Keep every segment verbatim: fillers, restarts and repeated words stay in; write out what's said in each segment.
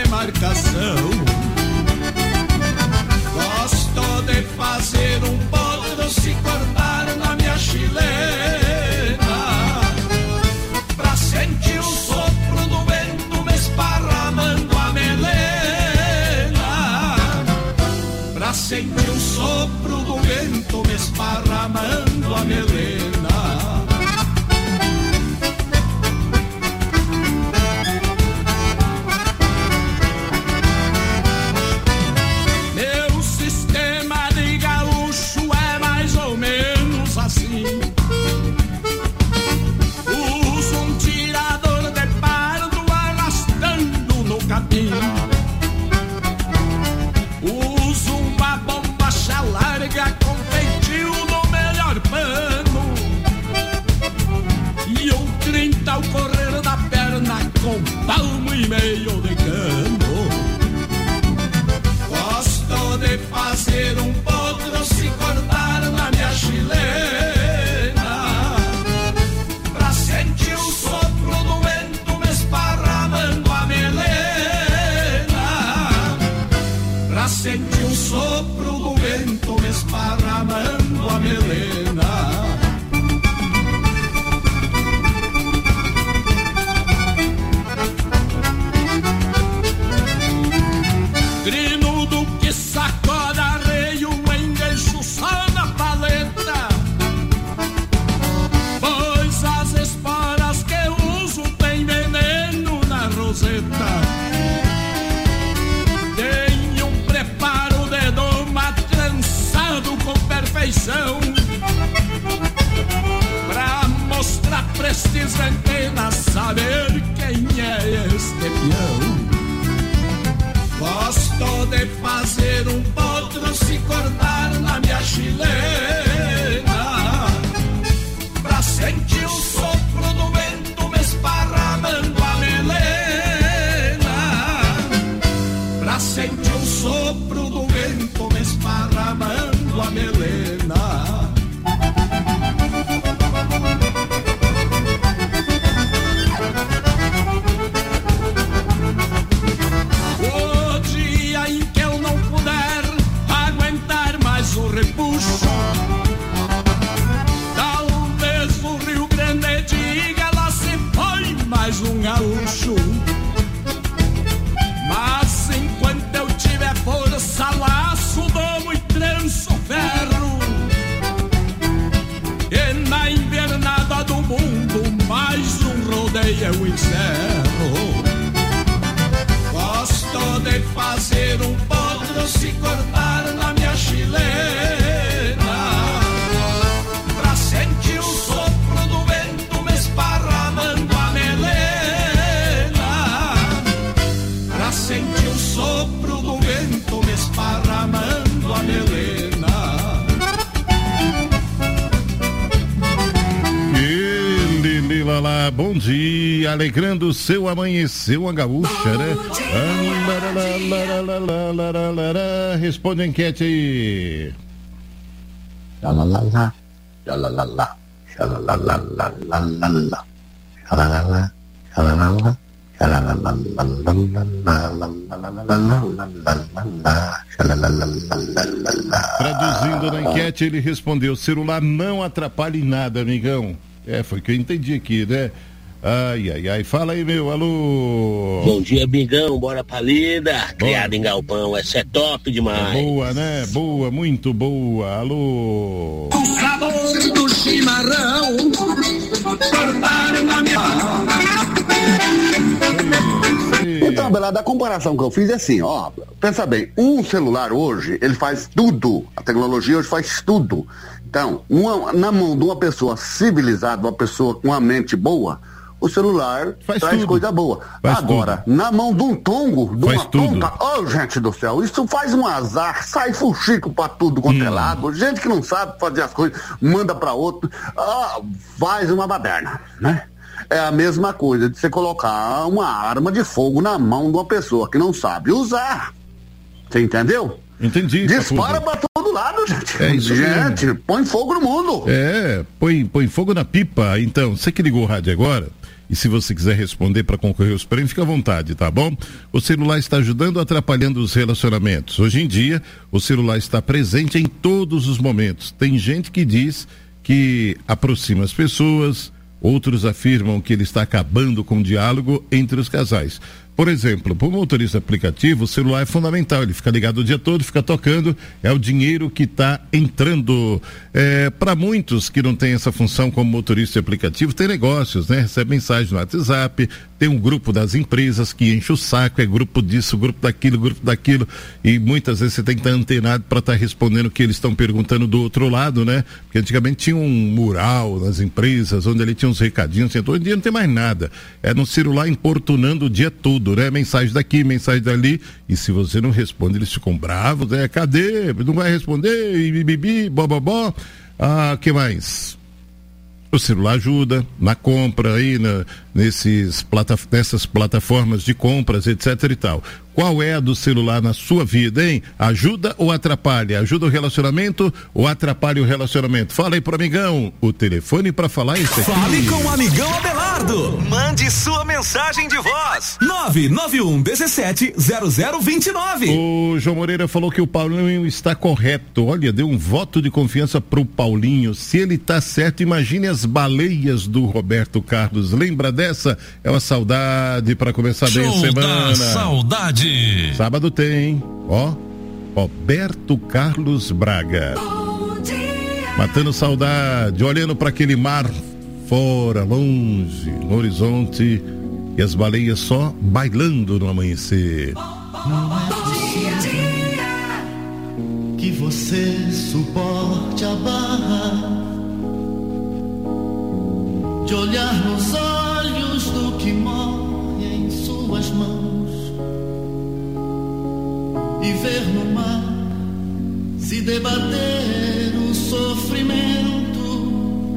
demarcação. Gosto de fazer um potro se cortar na minha chilena, pra sentir o sopro do vento me esparramando a melena, pra sentir o sopro do vento me esparramando a melena. Uso uma bombacha larga com feitio no melhor pano e um trinta ao correr da perna com palmo e meio de cano. Gosto de fazer um potro se cortar na minha chilena, pra sentir o sopro do vento me esparramando a melena, pra sentir o sopro do vento me esparramando a melena. Grinudo que sacode arreio, engancho só na paleta, pois as esporas que uso tem veneno na roseta. Tem um preparo de doma trançado com perfeição, pra mostrar pra estes antenas saber quem é este peão. Gosto de fazer um potro se cortar na minha chilena, pra sentir o sopro do vento me esparramando a melena, pra sentir o sopro do vento me esparramando a melena. Repuxo, talvez o Rio Grande diga lá se foi mais um gaúcho, mas enquanto eu tiver força, laço, domo e tranço ferro, e na invernada do mundo mais um rodeio eu encerro. Gosto de fazer um potro se cortar na minha chilena, pra sentir o sopro do vento me esparramando a melena, pra sentir o sopro do vento me esparramando a melena. Lá, bom dia, alegrando o seu amanhecer, uma gaúcha, né? Responde a enquete aí. Xalalala, xalalala, xalalala, xalalala, xalalala, xalalala, xalalala. Traduzindo na enquete, ele respondeu: celular não atrapalha em nada, amigão. É, foi o que eu entendi aqui, né? Ai, ai, ai, fala aí, meu, alô. Bom dia, Bigão, bora pra lida. Criado em galpão, essa é top demais. É boa, né? Boa, muito boa, alô. O sabor do chimarrão, cortaram na minha... Então, Belada, a comparação que eu fiz é assim, ó, pensa bem, um celular hoje, ele faz tudo, a tecnologia hoje faz tudo. Então, uma, na mão de uma pessoa civilizada, uma pessoa com uma mente boa, o celular faz traz tudo. coisa boa. Faz Agora, tudo. na mão de um tongo, de faz uma tudo. tonta, oh, gente do céu, isso faz um azar, sai fuxico pra tudo quanto hum. é lado, gente que não sabe fazer as coisas, manda pra outro, ah, faz uma baderna, né? É a mesma coisa de você colocar uma arma de fogo na mão de uma pessoa que não sabe usar. Você entendeu? Entendi. Dispara pra todo lado, gente. É isso gente, mesmo. Põe fogo no mundo. É, põe, põe fogo na pipa. Então, você que ligou o rádio agora, e se você quiser responder para concorrer aos prêmios, fica à vontade, tá bom? O celular está ajudando ou atrapalhando os relacionamentos? Hoje em dia, o celular está presente em todos os momentos. Tem gente que diz que aproxima as pessoas, outros afirmam que ele está acabando com o diálogo entre os casais. Por exemplo, para o motorista aplicativo, o celular é fundamental, ele fica ligado o dia todo, fica tocando, é o dinheiro que está entrando. É, para muitos que não têm essa função como motorista aplicativo, tem negócios, né? Recebe mensagem no WhatsApp, tem um grupo das empresas que enche o saco, é grupo disso, grupo daquilo, grupo daquilo, e muitas vezes você tem que estar antenado para estar respondendo o que eles estão perguntando do outro lado, né? Porque antigamente tinha um mural nas empresas, onde ele tinha uns recadinhos, assim, hoje em dia não tem mais nada, é no celular importunando o dia todo, né? Mensagem daqui, mensagem dali, e se você não responde, eles ficam bravos, né? Cadê? Não vai responder, e bibibi, bobobó. Ah, que mais? O celular ajuda na compra aí, na, nesses plata, nessas plataformas de compras, etc e tal. Qual é a do celular na sua vida, hein? Ajuda ou atrapalha? Ajuda o relacionamento ou atrapalha o relacionamento? Fala aí pro amigão. O telefone para falar isso aqui. Fale com o amigão Abelardo. Mande sua mensagem de voz. nove nove um um sete zero zero dois nove. O João Moreira falou que o Paulinho está correto. Olha, deu um voto de confiança pro Paulinho. Se ele tá certo, imagine as baleias do Roberto Carlos. Lembra dessa? É uma saudade para começar bem a semana. Saudade. Sábado tem, ó, Roberto Carlos Braga. Matando saudade, olhando para aquele mar fora, longe, no horizonte, e as baleias só bailando no amanhecer. Não é possível que você suporte a barra de olhar nos olhos do que morre em suas mãos e ver no mar se debater o sofrimento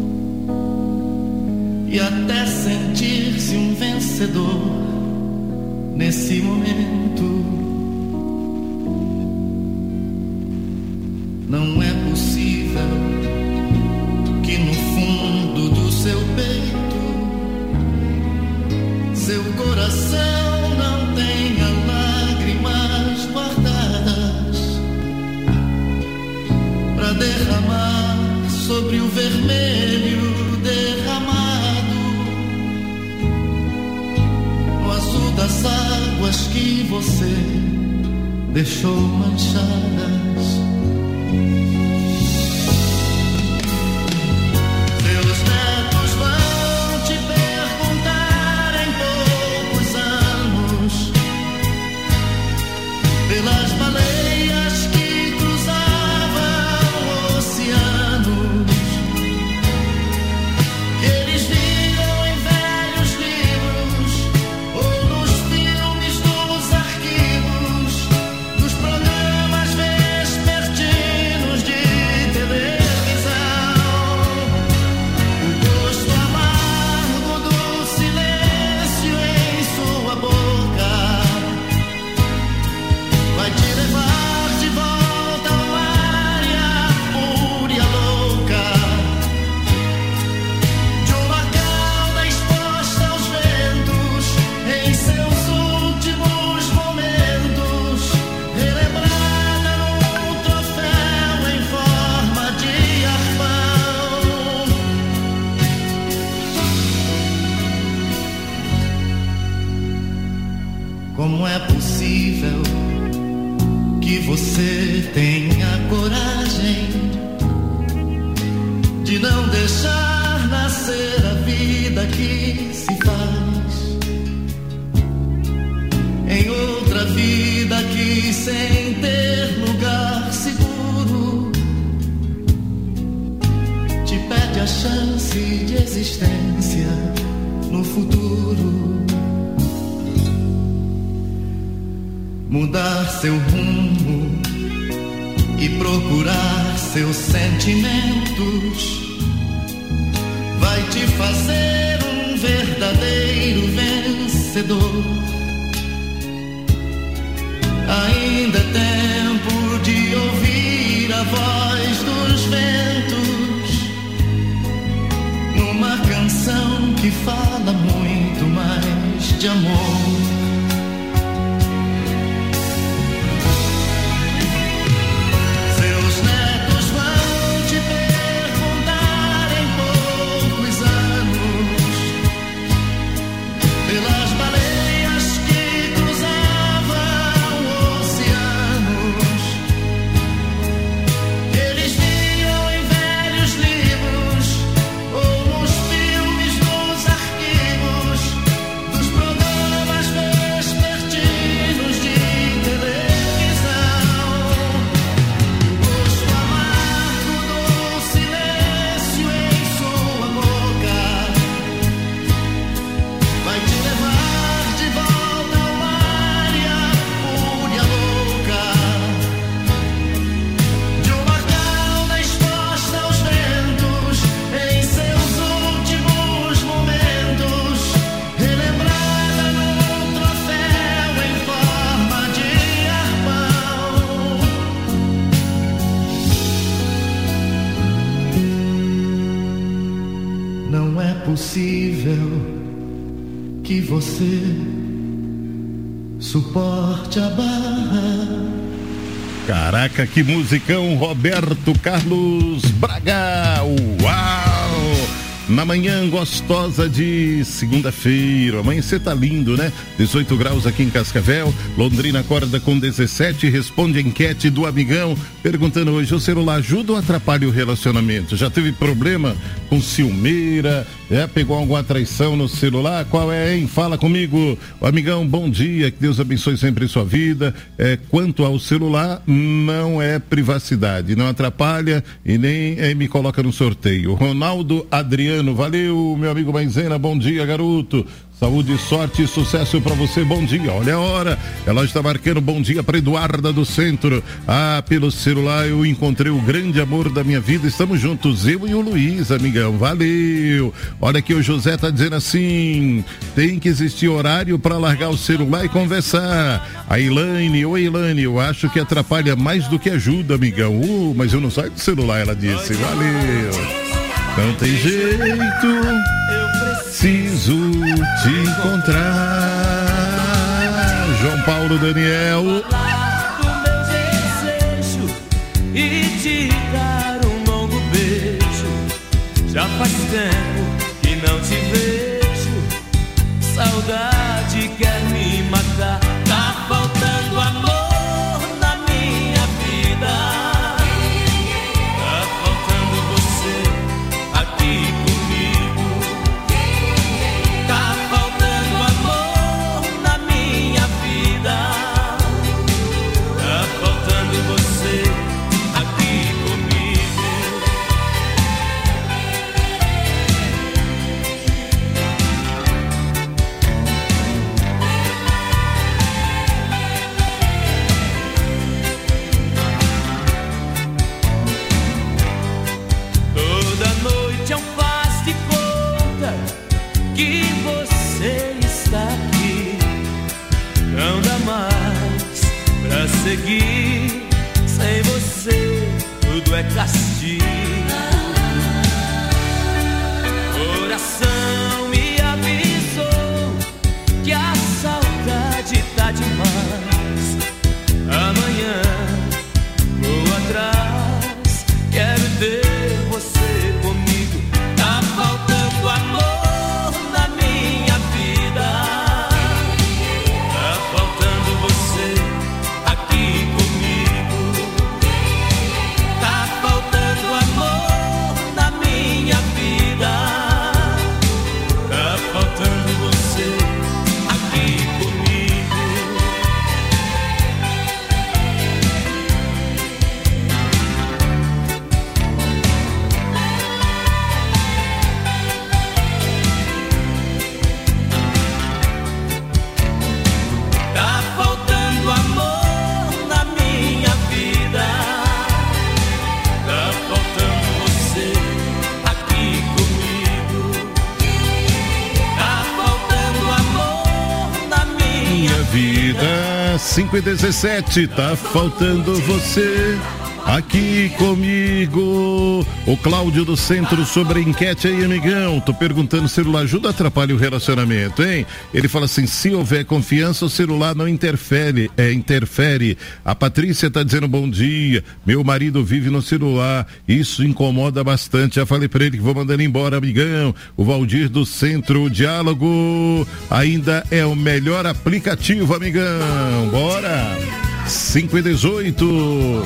e até sentir-se um vencedor nesse momento. Não é possível que no fundo do seu peito seu coração não tenha lágrimas guardadas pra derramar sobre o vermelho derramado no azul das águas que você deixou manchadas. Pelas baleias que cruzavam oceanos, eles viram em velhos livros ou nos filmes dos arquivos, nos programas vespertinos de televisão, o gosto amargo do silêncio em sua boca vai te levar de volta ao mar e à fúria louca de uma cauda exposta aos ventos em seus últimos momentos, relembrada num troféu em forma de arpão. Como é possível que você tenha coragem de não deixar nascer a vida que se faz em outra vida que, sem ter lugar seguro, te pede a chance de existência no futuro? Mudar seu rumo e procurar seus sentimentos vai te fazer um verdadeiro vencedor. Ainda é tempo de ouvir a voz de amor. Seus netos vão te perguntar em poucos anos pelas baleias que cruzavam oceanos. Eles viam em velhos livros ou nos filmes dos arquivos dos programas vespertinos de televisão. O gosto amargo do silêncio em sua boca vai te levar de volta ao mar e à fúria louca de uma cauda exposta aos ventos em seus últimos momentos, relembrada num troféu em forma de arpão. Não é possível que você suporte a barra. Caraca, que musicão, Roberto Carlos Braga. Uau! Na manhã gostosa de segunda-feira. Amanhecer tá lindo, né? dezoito graus aqui em Cascavel. Londrina acorda com dezessete. Responde a enquete do amigão perguntando hoje: o celular ajuda ou atrapalha o relacionamento? Já teve problema com ciumeira? É, pegou alguma traição no celular? Qual é, hein? Fala comigo. O amigão, bom dia. Que Deus abençoe sempre sua vida. É, quanto ao celular, não é privacidade. Não atrapalha e nem é, me coloca no sorteio. Ronaldo Adriano, valeu, meu amigo Maisena. Bom dia, garoto. Saúde, sorte e sucesso pra você. Bom dia. Olha a hora. Ela está marcando bom dia para Eduarda do Centro. Ah, pelo celular eu encontrei o grande amor da minha vida. Estamos juntos, eu e o Luiz, amigão. Valeu. Olha aqui, o José tá dizendo assim: tem que existir horário para largar o celular e conversar. A Elaine, oi Elaine, eu acho que atrapalha mais do que ajuda, amigão. Uh, mas eu não saio do celular, ela disse. Valeu. Não tem jeito, preciso te encontrar. João Paulo Daniel. Do meu desejo e te dar um longo beijo. Já faz tempo que não te vejo. Saudade quer me matar. Tá faltando amor na minha vida. Tá faltando você aqui comigo. Tá faltando amor na minha vida. Tá faltando você aqui comigo. Toda noite é um faz de conta que você está aqui. Não dá mais pra seguir. Sem você tudo é castigo. Coração me avisou que a saudade tá demais. Amanhã vou atrás, quero ter você comigo. Tá faltando amor na minha vida. Tá faltando você aqui comigo. Tá faltando amor na minha vida. Tá faltando você aqui comigo. Tá faltando amor na minha vida. Tá faltando você aqui comigo. Tá faltando amor na minha Minha vida, cinco e dezessete, tá faltando você Aqui comigo, o Cláudio do Centro sobre a enquete aí, amigão. Tô perguntando, celular ajuda ou atrapalha o relacionamento, hein? Ele fala assim, se houver confiança, o celular não interfere, é, interfere. A Patrícia tá dizendo bom dia, meu marido vive no celular, isso incomoda bastante. Já falei pra ele que vou mandar ele embora, amigão. O Valdir do Centro, o Diálogo ainda é o melhor aplicativo, amigão. Bora! cinco e dezoito.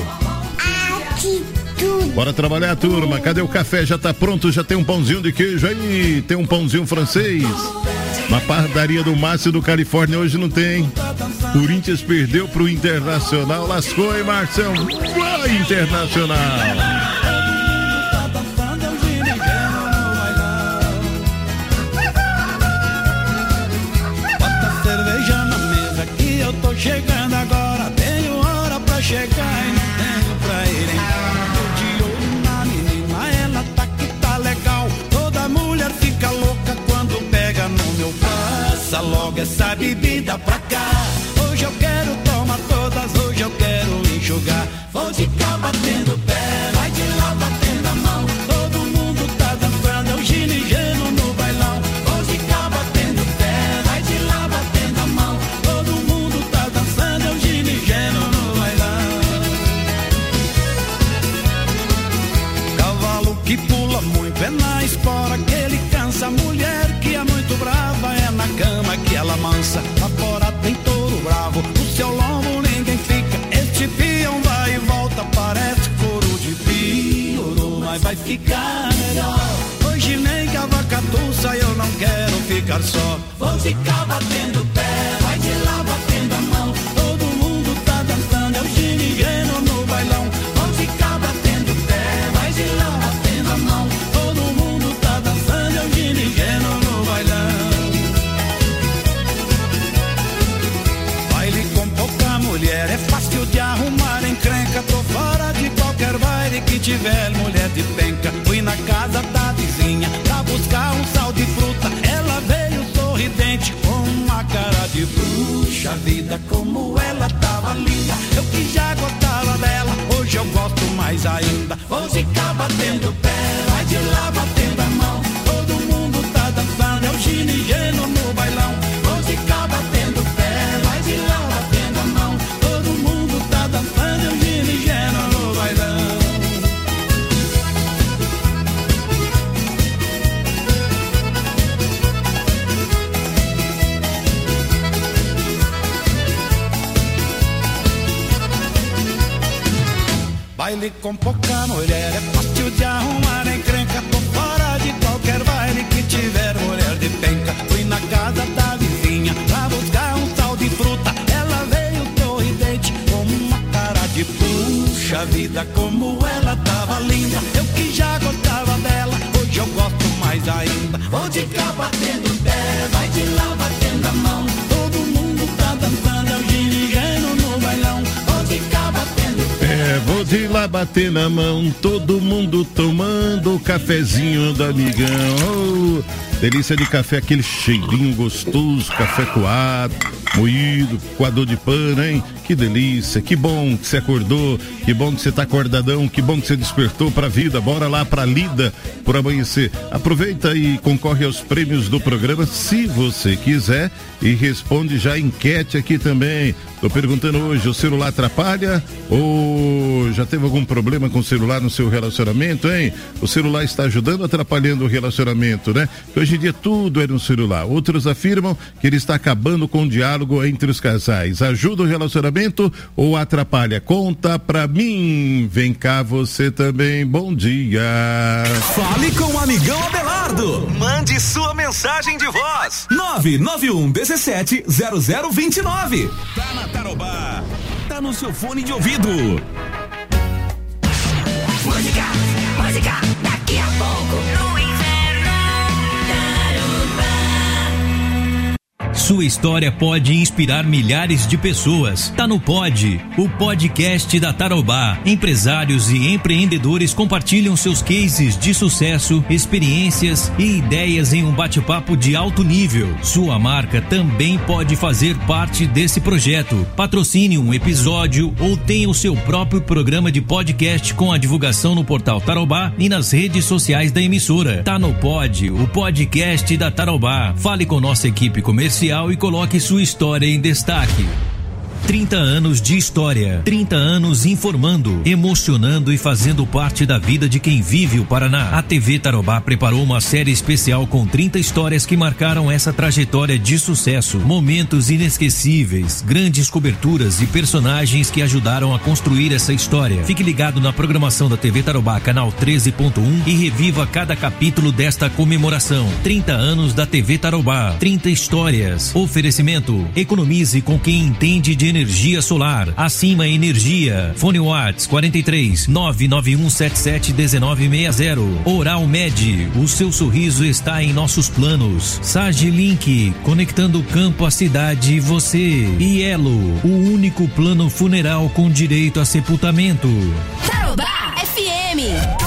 Bora trabalhar, turma. Cadê o café? Já tá pronto? Já tem um pãozinho de queijo aí? Tem um pãozinho francês? Na padaria do Márcio do Califórnia hoje não tem. Corinthians perdeu pro Internacional. Lascou, hein, Marcão? Vai, Internacional! Chegando agora, tenho hora pra chegar e não tenho pra ir embora. Tô de olho na menina, ela tá que tá legal. Toda mulher fica louca quando pega no meu pé. Passa logo essa bebida pra cá. Hoje eu quero tomar todas, hoje eu quero enxugar. Vou de cá batendo pé, vai de lá batendo a mão. Todo mundo tá dançando, é o ginigeno no bailão. Vou de cá batendo pé, vai de lá batendo a mão. Todo mundo tá dançando, é o ginigeno no bailão. Cavalo que pula muito é na espora que ele cansa. Mulher que é muito brava é na cama que ela mansa. Lá fora tem touro bravo, no seu lombo ninguém fica. Este peão vai e volta, parece couro de pioro, mas vai ficar melhor. Hoje nem que a vaca tussa, eu não quero ficar só. Vou ficar batendo pé, vai de lá batendo a mão. Todo mundo tá dançando, é o ginigeno no bailão. Vou ficar batendo pé, vai de lá batendo a mão. Todo mundo tá dançando, é o ginigeno no bailão. Baile com pouca mulher é fácil de arrumar encrenca. Tô fora de qualquer baile que tiver mulher de penca. Fui na casa da vizinha pra buscar um sal de fruta. Ela veio sorridente com uma cara de bruxa. Vida como ela tava linda, eu que já gostava dela, hoje eu gosto mais ainda. Vou ficar batendo pé, vai de lá batendo a mão. Todo mundo tá dançando, é o ginigeno no bailão. Vou ficar batendo pé, vai de lá batendo a mão. Todo mundo tá dançando, é o ginigeno no bailão. Baile com pouca mulher é fácil de arrumar encrenca. Tô fora de qualquer baile que tiver mulher de penca. Fui na casa da vizinha pra buscar um sal de fruta. Ela veio sorridente com uma cara de puxa. Vida como ela tava linda, eu que já gostava dela, hoje eu gosto mais ainda. Vou de cá batendo pé, vai de lá batendo a mão. Todo mundo tá dançando, é o ginigeno no bailão. Vou de cá batendo pé. É, vou de lá bater na mão, todo mundo tomando o cafezinho do amigão. Oh, delícia de café, aquele cheirinho gostoso, café coado, moído, coador de pano, hein? Que delícia, que bom que você acordou, que bom que você tá acordadão, que bom que você despertou pra vida. Bora lá pra Lida por amanhecer. Aproveita e concorre aos prêmios do programa, se você quiser, e responde já a enquete aqui também. Tô perguntando hoje, o celular atrapalha ou já teve algum problema com o celular no seu relacionamento, hein? O celular está ajudando ou atrapalhando o relacionamento, né? Porque hoje em dia tudo é no celular. Outros afirmam que ele está acabando com o diálogo entre os casais. Ajuda o relacionamento ou atrapalha? Conta pra mim. Vem cá você também. Bom dia. Fale com o amigão Abelardo. Mande sua mensagem de voz. nove nove um dezessete zero zero vinte e nove. Tá na Tarobá. Tá no seu fone de ouvido. Música, música, daqui a pouco no inferno. Tarobá. Sua história pode inspirar milhares de pessoas. Tá no Pod, o podcast da Tarobá. Empresários e empreendedores compartilham seus cases de sucesso, experiências e ideias em um bate-papo de alto nível. Sua marca também pode fazer parte desse projeto. Patrocine um episódio ou tenha o seu próprio programa de podcast com a divulgação no portal Tarobá e nas redes sociais da emissora. Tá no Pod, o podcast da Tarobá. Fale com nossa equipe comercial e coloque sua história em destaque. trinta anos de história, trinta anos informando, emocionando e fazendo parte da vida de quem vive o Paraná. A T V Tarobá preparou uma série especial com trinta histórias que marcaram essa trajetória de sucesso. Momentos inesquecíveis, grandes coberturas e personagens que ajudaram a construir essa história. Fique ligado na programação da T V Tarobá, canal treze ponto um e reviva cada capítulo desta comemoração. trinta anos da T V Tarobá, trinta histórias. Oferecimento: economize com quem entende de energia solar. Acima Energia. Fone Whats quarenta e três, nove nove um sete sete um nove seis zero. Oral Med. O seu sorriso está em nossos planos. Sage Link. Conectando o campo, a cidade e você. E Elo. O único plano funeral com direito a sepultamento. Tarobá F M.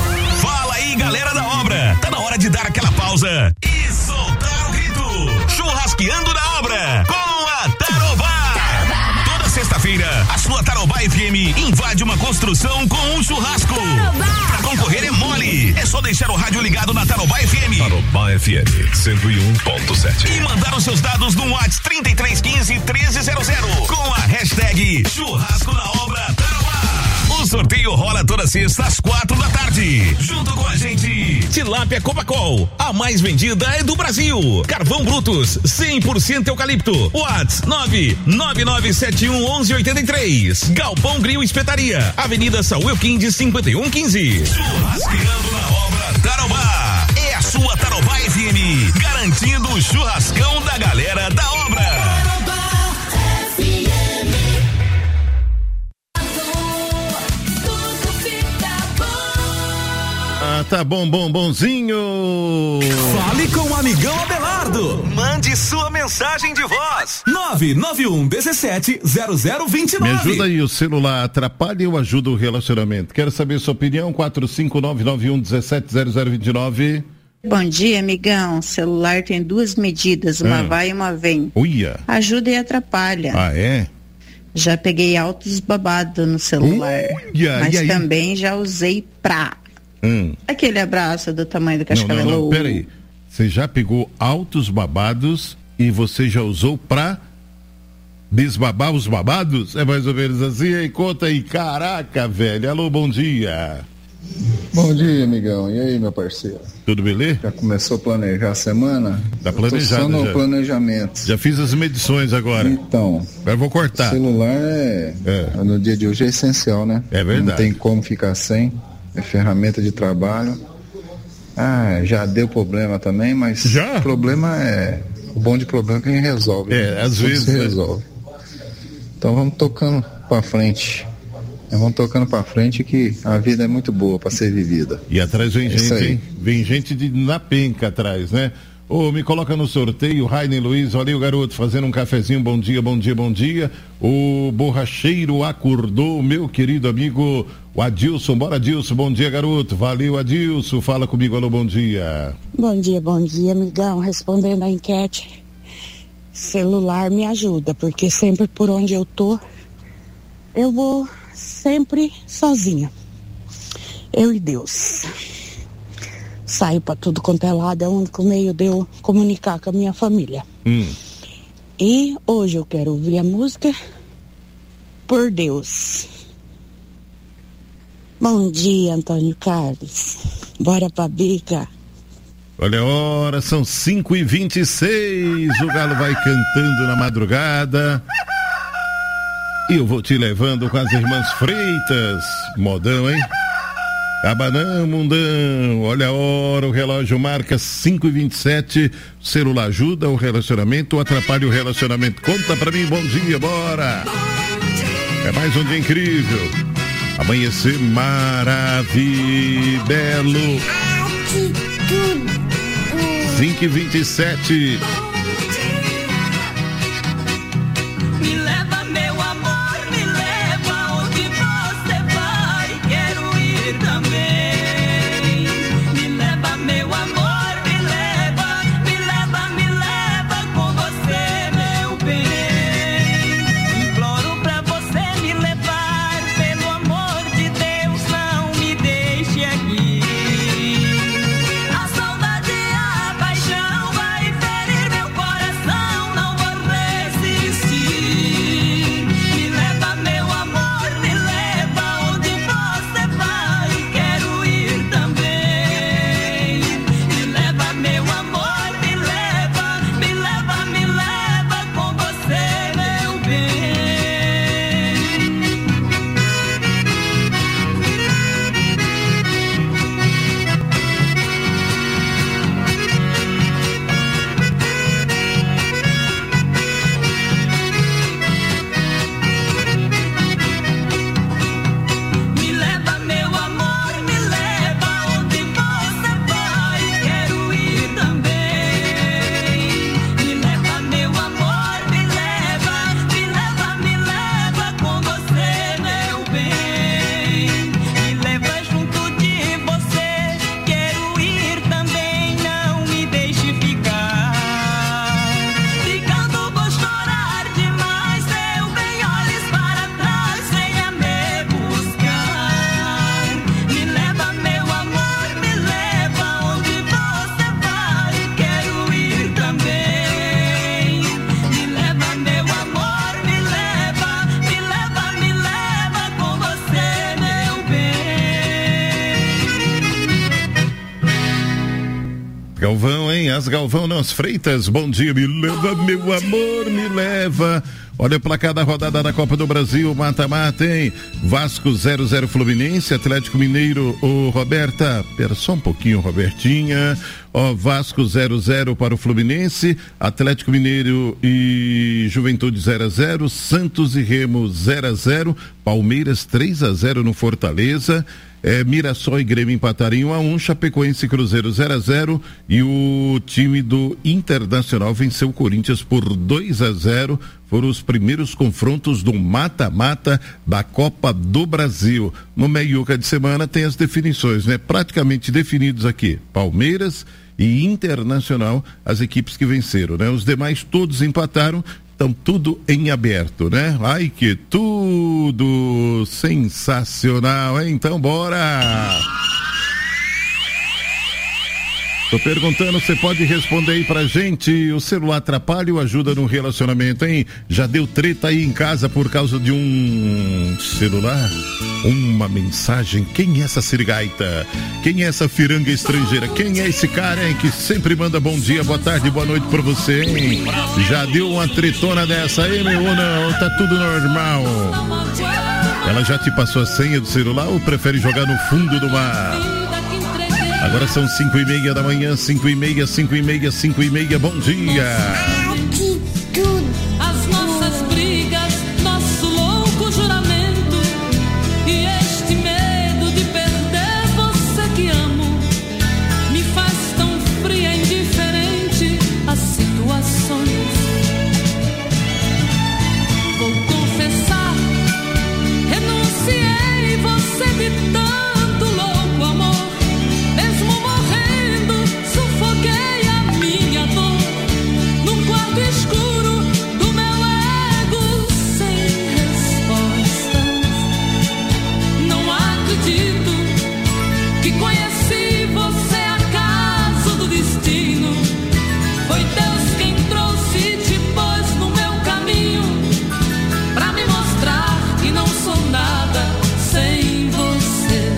Fala aí, galera da obra. Tá na hora de dar aquela pausa e soltar o grito. Churrasqueando na obra com a Tarobá. Sexta-feira, a sua Tarobá F M invade uma construção com um churrasco. Tarobá. Pra concorrer é mole. É só deixar o rádio ligado na Tarobá F M. Tarobá F M cento e um ponto sete. E mandar os seus dados no WhatsApp trinta e três quinze, treze zero zero com a hashtag Churrasco na Obra Tarobá. O sorteio rola toda sexta às quatro da tarde. Junto com a gente, Tilápia Copacol, a mais vendida é do Brasil. Carvão Brutus, cem por cento eucalipto. WhatsApp nove nove nove sete um um um oito três. Galpão Grill Espetaria, Avenida Saúl Quindes cinquenta e um quinze. Churrasqueando na Obra Tarobá. É a sua Tarobá F M, garantindo o churrascão da galera da obra. Ah, tá bom, bom, bonzinho. Fale com o amigão Abelardo. Mande sua mensagem de voz. nove nove um um sete zero zero dois nove. Me ajuda aí, o celular atrapalha ou ajuda o relacionamento? Quero saber sua opinião, quatro cinco nove nove um um sete zero zero dois nove. Bom dia, amigão. O celular tem duas medidas, uma ah. vai e uma vem. Uia. Ajuda e atrapalha. Ah, é? Já peguei altos babados no celular. Uia, mas e aí? Também já usei pra... Hum. Aquele abraço do tamanho do cascavel. Não, não, não, peraí. Você já pegou altos babados e você já usou pra desbabar os babados? É mais ou menos assim, aí conta aí. Caraca, velho. Alô, bom dia. Bom dia, amigão. E aí, meu parceiro? Tudo beleza? Já começou a planejar a semana? Tá planejado. Tô só no já. planejamento. Já fiz as medições agora. Então. Agora eu vou cortar. O celular é, é. no dia de hoje é essencial, né? É verdade. Não tem como ficar sem. É ferramenta de trabalho. Ah, já deu problema também, mas já? O problema é. O bom de problema é quem resolve. É, né? às Tudo vezes. Se resolve. Então vamos tocando pra frente. Vamos tocando pra frente que a vida é muito boa pra ser vivida. E atrás vem é gente, hein? Vem gente de, na penca atrás, né? Ô, oh, me coloca no sorteio, Rainer Luiz, olha aí o garoto fazendo um cafezinho, bom dia, bom dia, bom dia. O borracheiro acordou, meu querido amigo, o Adilson, bora Adilson, bom dia, garoto, valeu Adilson, fala comigo, alô, bom dia. Bom dia, bom dia, amigão, respondendo a enquete, celular me ajuda, porque sempre por onde eu tô, eu vou sempre sozinha, eu e Deus. Saio pra tudo quanto é lado, é o único meio de eu comunicar com a minha família. Hum. E hoje eu quero ouvir a música Por Deus. Bom dia, Antônio Carlos. Bora pra bica. Olha a hora, são cinco e vinte e seis. O galo vai cantando na madrugada. E eu vou te levando com as irmãs Freitas. Modão, hein? Cabanão, mundão, olha a hora, o relógio marca cinco e vinte e sete, celular ajuda o relacionamento ou atrapalha o relacionamento? Conta pra mim, bom dia, bora! É mais um dia incrível, amanhecer maravilhoso, cinco e vinte e sete. Nas Galvão, nas Freitas, bom dia, me leva, meu amor, me leva. Olha o placar da rodada da Copa do Brasil, mata-mata, hein? Vasco zero zero Fluminense, Atlético Mineiro, o Roberta, pera só um pouquinho, Robertinha. Ó, Vasco zero zero para o Fluminense, Atlético Mineiro e Juventude zero a zero, Santos e Remo zero a zero, Palmeiras três a zero no Fortaleza. É, Mirassol e Grêmio empataram em um a um, Chapecoense e Cruzeiro zero a zero e o time do Internacional venceu o Corinthians por dois a zero. Foram os primeiros confrontos do mata-mata da Copa do Brasil. No Meiuca de semana tem as definições, né? Praticamente definidos aqui, Palmeiras e Internacional, as equipes que venceram, né? Os demais todos empataram. Então, tudo em aberto, né? Ai, que tudo sensacional, hein? Então, bora! Tô perguntando, você pode responder aí pra gente, o celular atrapalha ou ajuda no relacionamento, hein? Já deu treta aí em casa por causa de um celular? Uma mensagem? Quem é essa sirigaita? Quem é essa firanga estrangeira? Quem é esse cara, hein? Que sempre manda bom dia, boa tarde, boa noite pra você, hein? Já deu uma tretona dessa aí, meu, ou não? Tá tudo normal? Ela já te passou a senha do celular ou prefere jogar no fundo do mar? Agora são cinco e meia da manhã, cinco e meia, cinco e meia, cinco e meia, bom dia. As nossas brigas, nosso louco juramento e este medo de perder você que amo me faz tão fria e indiferente às situações. Vou confessar, renunciei você de tanto louco amor. Escuro do meu ego sem respostas. Não acredito que conheci você acaso do destino. Foi Deus quem trouxe e te pôs no meu caminho pra me mostrar que não sou nada sem você.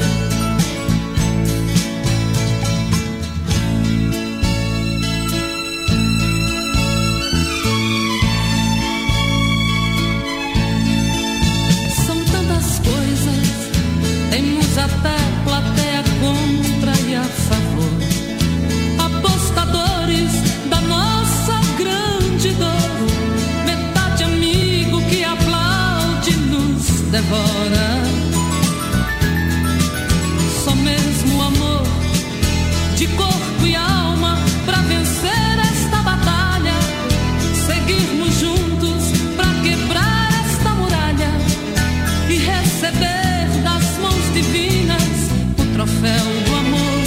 Até plateia contra e a favor, apostadores da nossa grande dor, metade amigo que aplaude nos devora. Só mesmo amor de corpo e alma pra vencer esta batalha, seguirmos juntos pra quebrar esta muralha e receber das mãos divinas o troféu do amor.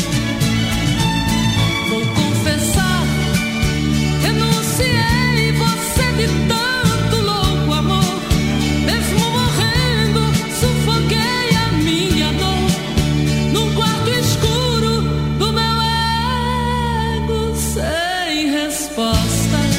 Vou confessar, renunciei você de tanto louco amor. Mesmo morrendo, sufoquei a minha dor num quarto escuro do meu ego sem respostas.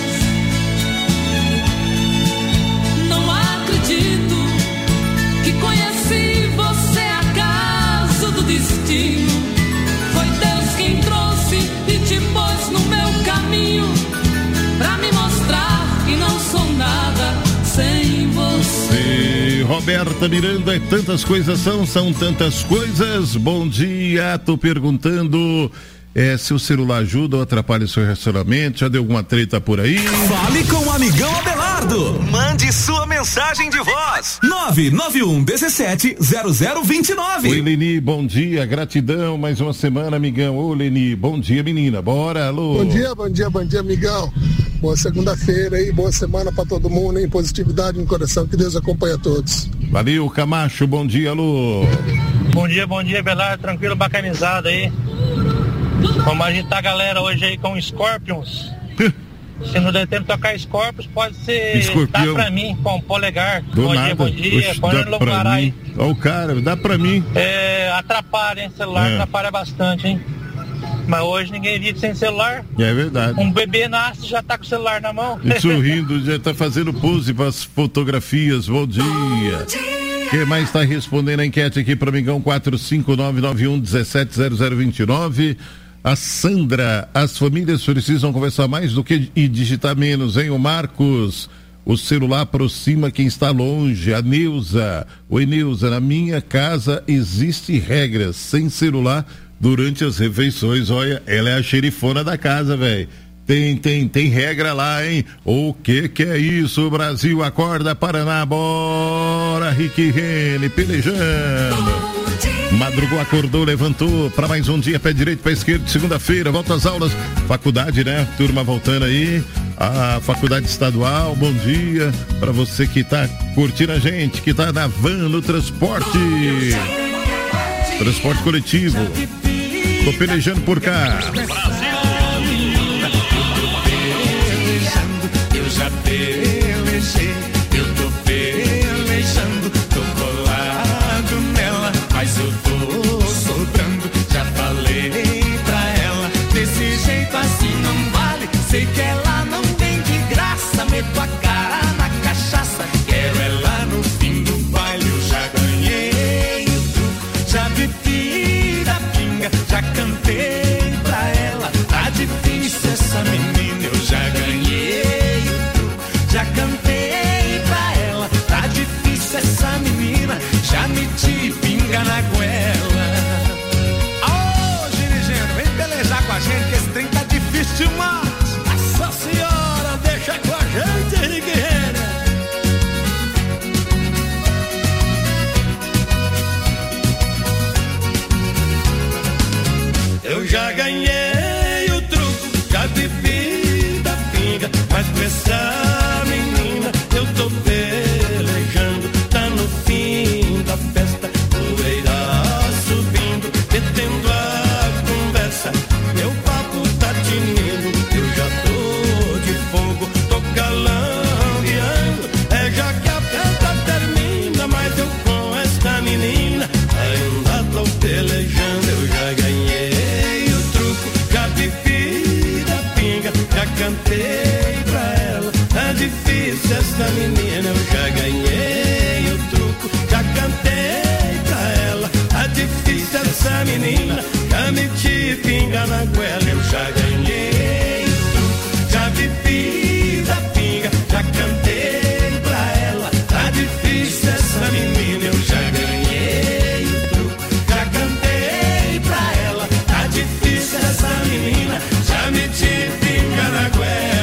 Não acredito que conheci você acaso do destino. Foi Deus quem trouxe e te pôs no meu caminho pra me mostrar que não sou nada sem você. E Roberta Miranda, é tantas coisas são, são tantas coisas. Bom dia, tô perguntando é, se o celular ajuda ou atrapalha o seu relacionamento. Já deu alguma treta por aí? Fale com o amigão Abelardo. Mande sua mensagem de voz. nove nove um um sete zero zero dois nove. Oi, Leni, bom dia, gratidão, mais uma semana, amigão. Ô, Leni, bom dia, menina, bora, alô. Bom dia, bom dia, bom dia, amigão. Boa segunda-feira aí, boa semana pra todo mundo, hein? Positividade no coração, que Deus acompanhe a todos. Valeu, Camacho, bom dia, alô. Bom dia, bom dia, Abelardo, tranquilo, bacanizado aí. Vamos agitar a galera hoje aí com Scorpions. Se não der tempo de tocar Scorpions, pode ser. Escorpião. Dá pra mim, com Polegar. Do bom nada. dia, bom dia. Oxe, Pode dá pra mim. Ó, o cara, dá pra mim. É, atrapalha, hein? Celular é. atrapalha bastante, hein? Mas hoje ninguém vive sem celular. É verdade. Um bebê nasce e já tá com o celular na mão. E sorrindo, já tá fazendo pose para as fotografias. Bom dia. Bom dia. Quem mais está respondendo a enquete aqui para Mingão? quatro cinco nove nove um um sete zero zero dois nove. A Sandra, as famílias precisam conversar mais do que e digitar menos, hein? O Marcos, o celular aproxima quem está longe. A Neuza, oi Neuza, na minha casa existe regras sem celular durante as refeições. Olha, ela é a xerifona da casa, velho. Tem, tem, tem regra lá, hein? O que que é isso? Brasil, acorda, Paraná, bora, Rick Rene, pelejando. Madrugou, acordou, levantou para mais um dia, pé direito, pé esquerdo, segunda-feira, volta às aulas, faculdade, né? Turma voltando aí, a faculdade estadual, bom dia para você que tá curtindo a gente, que tá na van, no transporte, transporte coletivo, tô pelejando por cá. Eu já pelejei, eu tô pelejando, tô colado nela, mas eu tô sobrando, já falei pra ela, desse jeito assim não vale, sei que ela não tem de graça, meto a cara na cachaça, quero ela no fim do baile, eu já ganhei o truco, já bebi da pinga, já cantei pra ela, tá difícil essa menina, eu já ganhei. Já cantei pra ela, tá difícil essa menina, já meti pinga na goela. Ô, Girigeno, vem pelejar com a gente, que esse trem tá difícil demais. Nossa senhora, deixa com a gente, Rigueira. Eu já ganhei o truco, já bebi da pinga, mas com essa eu tô pelejando, tá no fim da festa, poeira subindo, detendo a conversa, meu papo tá tinindo, eu já tô de fogo, tô calambeando, é já que a festa termina, mas eu com esta menina ainda tô pelejando, eu já ganhei o truco, já bebi da pinga, já cantei pra ela, é difícil essa menina, eu já ganhei o truco, já cantei pra ela, é difícil essa menina, já meti pinga na goela, eu já ganhei o truco, já bebi da pinga, já cantei pra ela, tá difícil essa menina, eu já ganhei o truco, já cantei pra ela, tá difícil essa menina, já meti pinga na goela.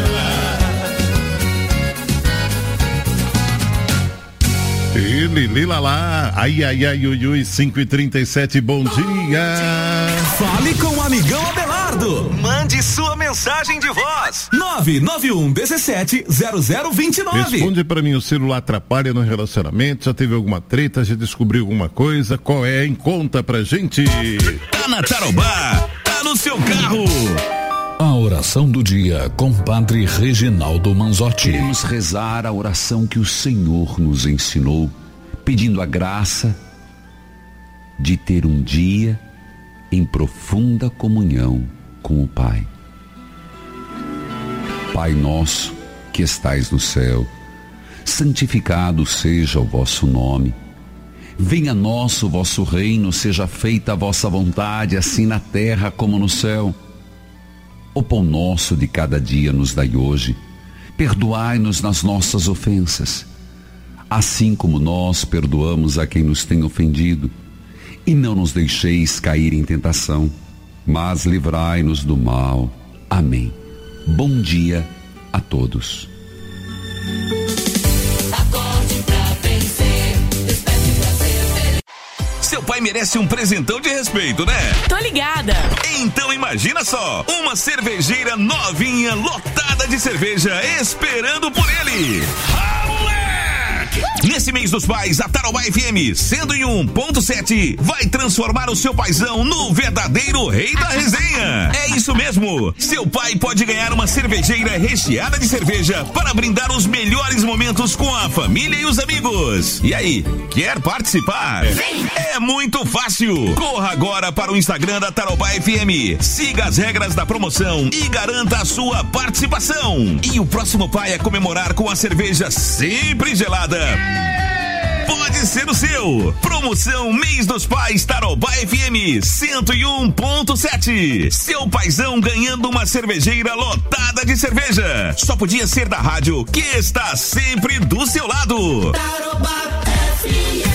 Ele, lila lá, ai, ai, ai, ui, ui, cinco e trinta e sete, bom dia. Fale com o amigão Abelardo. Mande sua mensagem de voz. nove nove um um sete zero zero dois nove. Responde pra mim, o celular atrapalha no relacionamento? Já teve alguma treta? Já descobriu alguma coisa? Qual é? Em conta pra gente. Tá na Tarobá, tá no seu carro. A oração do dia com Padre Reginaldo Manzotti. Vamos rezar a oração que o Senhor nos ensinou, pedindo a graça de ter um dia em profunda comunhão com o Pai. Pai nosso que estais no céu, santificado seja o vosso nome. Venha a nós o vosso reino, seja feita a vossa vontade, assim na terra como no céu. O pão nosso de cada dia nos dai hoje. Perdoai-nos nas nossas ofensas, assim como nós perdoamos a quem nos tem ofendido. E não nos deixeis cair em tentação, mas livrai-nos do mal. Amém. Bom dia a todos. Seu pai merece um presentão de respeito, né? Tô ligada. Então imagina só, uma cervejeira novinha, lotada de cerveja, esperando por ele. Ah, moleque! Nesse mês dos pais, a Tarobá F M cento e um ponto sete vai transformar o seu paizão no verdadeiro rei da resenha. É isso mesmo, seu pai pode ganhar uma cervejeira recheada de cerveja para brindar os melhores momentos com a família e os amigos. E aí, quer participar? Sim. É muito fácil. Corra agora para o Instagram da Tarobá F M, siga as regras da promoção e garanta a sua participação. E o próximo pai a comemorar com a cerveja sempre gelada pode ser o seu. Promoção Mês dos Pais Tarobá F M cento e um ponto sete. Seu paizão ganhando uma cervejeira lotada de cerveja. Só podia ser da rádio que está sempre do seu lado. Tarobá F M.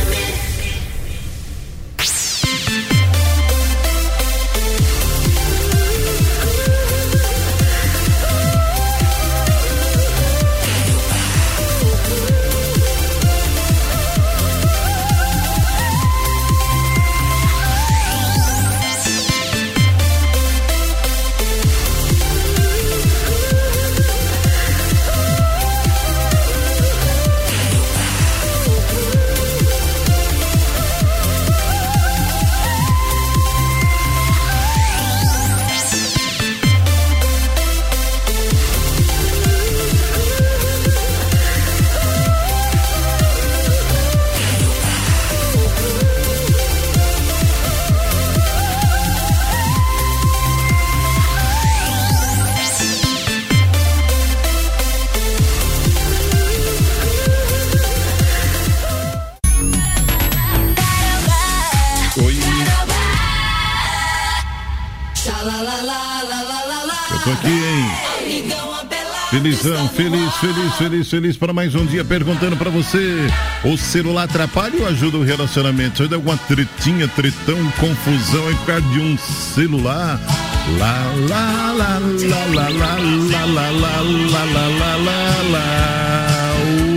Felizão, feliz, feliz, feliz, feliz para mais um dia, perguntando para você, o celular atrapalha ou ajuda o relacionamento? Você deu alguma tretinha, tretão, confusão aí por causa de um celular? Lá, lá, lá, lá, lá, lá, lá, lá, lá, lá, lá, lá, lá.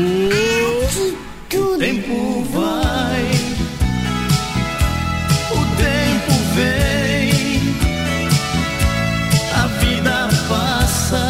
O tempo vai, o tempo vem, a vida passa.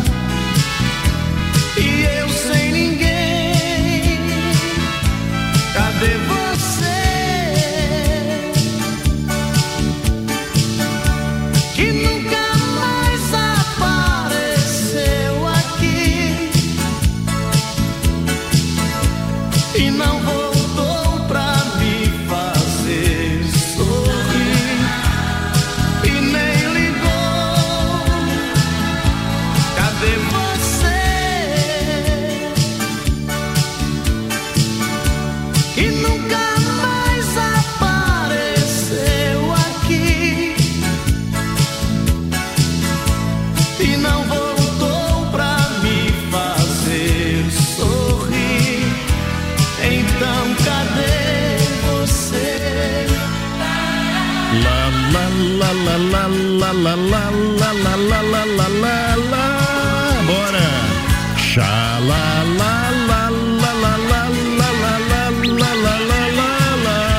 lá, lá, lá, lá, lá, lá, lá, lá, lá, lá. Bora! Xá, lá, lá, lá, lá, lá, lá, lá, lá, lá, lá, lá, lá,